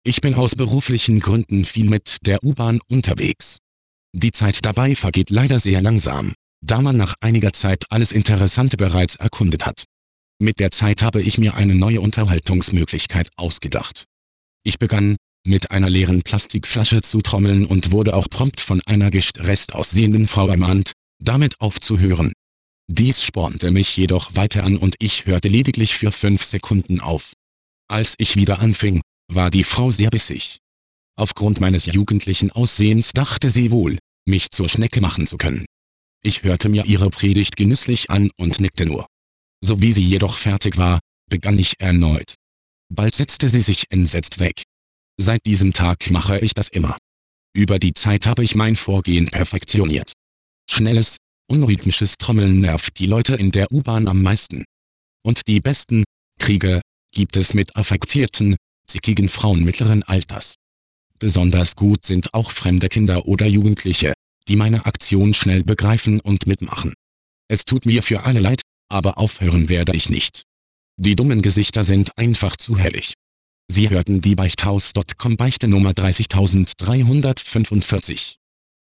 Ich bin aus beruflichen Gründen viel mit der U-Bahn unterwegs. Die Zeit dabei vergeht leider sehr langsam, da man nach einiger Zeit alles Interessante bereits erkundet hat. Mit der Zeit habe ich mir eine neue Unterhaltungsmöglichkeit ausgedacht. Ich begann, mit einer leeren Plastikflasche zu trommeln und wurde auch prompt von einer gestresst aussehenden Frau ermahnt, damit aufzuhören. Dies spornte mich jedoch weiter an und ich hörte lediglich für 5 Sekunden auf. Als ich wieder anfing, war die Frau sehr bissig. Aufgrund meines jugendlichen Aussehens dachte sie wohl, mich zur Schnecke machen zu können. Ich hörte mir ihre Predigt genüsslich an und nickte nur. So wie sie jedoch fertig war, begann ich erneut. Bald setzte sie sich entsetzt weg. Seit diesem Tag mache ich das immer. Über die Zeit habe ich mein Vorgehen perfektioniert. Schnelles, unrhythmisches Trommeln nervt die Leute in der U-Bahn am meisten. Und die besten Kriege gibt es mit affektierten, zickigen Frauen mittleren Alters. Besonders gut sind auch fremde Kinder oder Jugendliche, die meine Aktion schnell begreifen und mitmachen. Es tut mir für alle leid, aber aufhören werde ich nicht. Die dummen Gesichter sind einfach zu hellig. Sie hörten die Beichthaus.com Beichte Nummer 30345.